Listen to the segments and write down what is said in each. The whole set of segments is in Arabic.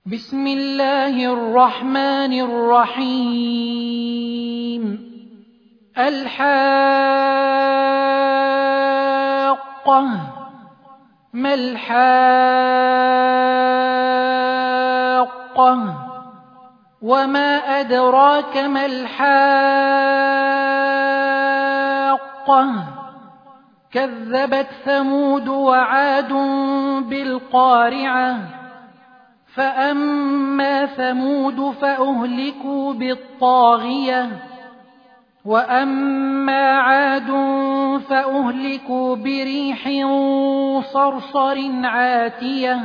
بسم الله الرحمن الرحيم. الحاقة ما الحاقة وما أدراك ما الحاقة كذبت ثمود وعاد بالقارعة فأما ثمود فأهلكوا بالطاغية وأما عاد فأهلكوا بريح صرصر عاتية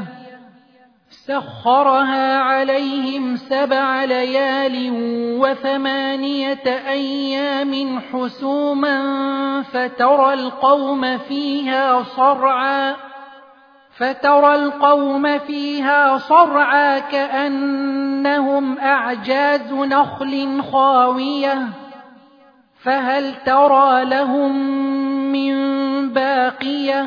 سخرها عليهم 7 ليال و8 أيام حسوما فترى القوم فيها صرعى كأنهم أعجاز نخل خاوية فهل ترى لهم من باقية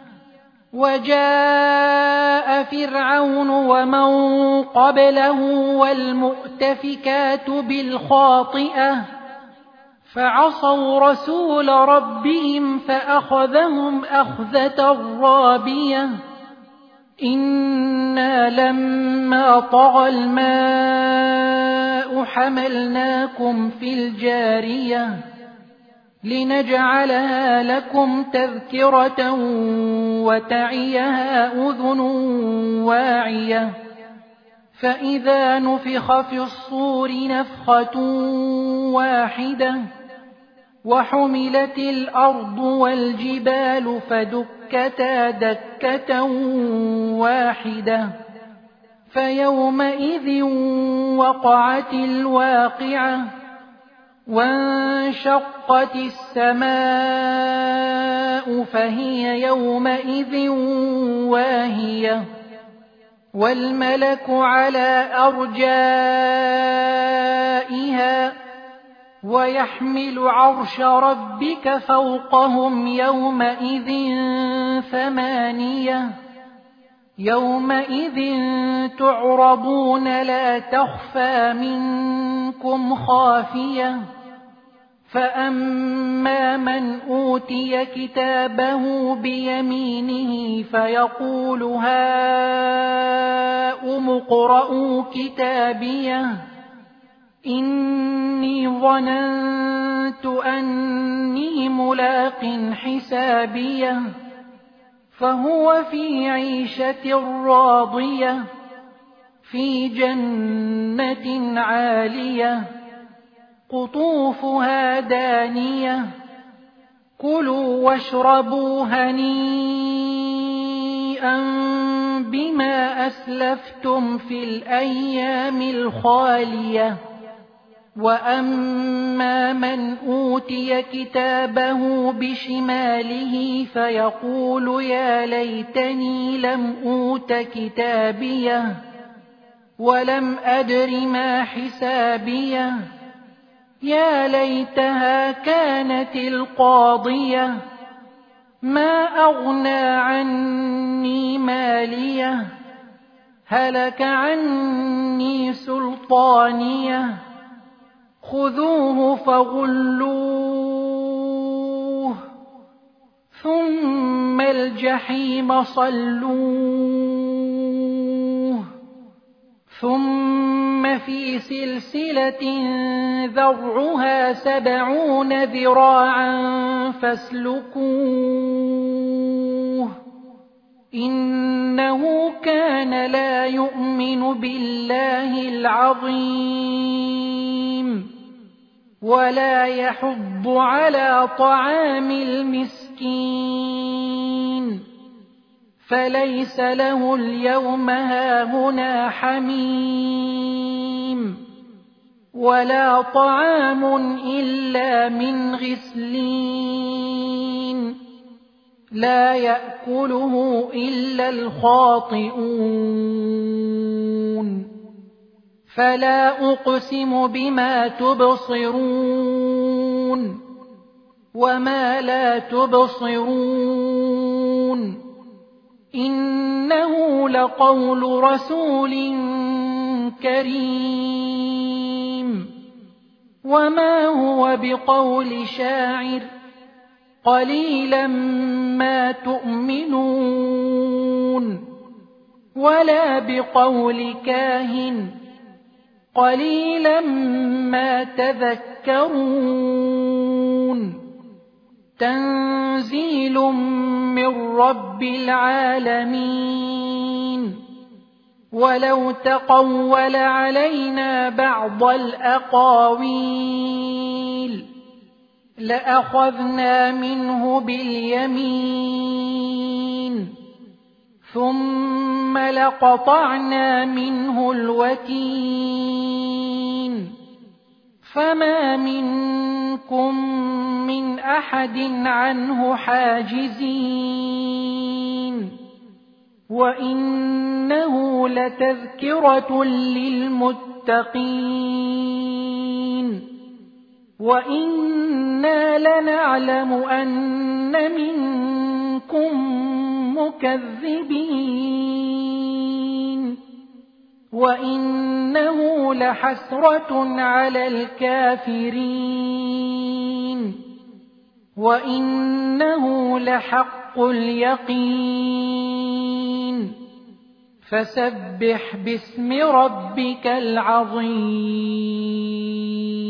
وجاء فرعون ومن قبله والمؤتفكات بالخاطئة فعصوا رسول ربهم فأخذهم أخذة رابية إنا لما طغى الماء حملناكم في الجارية لنجعلها لكم تذكرة وتعيها أذن واعية فإذا نفخ في الصور نفخة واحدة وحملت الأرض والجبال فدكتا دكة واحدة فيومئذ وقعت الواقعة وانشقت السماء فهي يومئذ واهية والملك على أرجائها ويحمل عرش ربك فوقهم يومئذ 8 يومئذ تعرضون لا تخفى منكم خافية فأما من أوتي كتابه بيمينه فيقول هاؤم اقرءوا كتابيه إني ظننت أني ملاق حسابيه فهو في عيشة راضية في جنة عالية قطوفها دانية كلوا واشربوا هنيئا بما أسلفتم في الأيام الخالية وأما من أوتي كتابه بشماله فيقول يا ليتني لم أوت كتابيه ولم أدر ما حسابيه يا ليتها كانت القاضية ما أغنى عني ماليه هلك عني سلطانيه خذوه فغلوه ثم الجحيم صلوه ثم في سلسلة ذرعها 70 ذراعا فاسلكوه إنه كان لا يؤمن بالله العظيم ولا يحض على طعام المسكين فليس له اليوم هاهنا حميم ولا طعام إلا من غسلين لا يأكله إلا الخاطئون فلا أقسم بما تبصرون وما لا تبصرون إنه لقول رسول كريم وما هو بقول شاعر قليلا ما تؤمنون ولا بقول كاهن قليلا ما تذكرون تنزيل من رب العالمين ولو تقول علينا بعض الأقاويل لأخذنا منه باليمين ثم لقطعنا منه الوتين فما منكم من أحد عنه حاجزين وإنه لتذكرة للمتقين وإنا لنعلم أن منكم مكذبين وإنه لحسرة على الكافرين وإنه لحق اليقين فسبح باسم ربك العظيم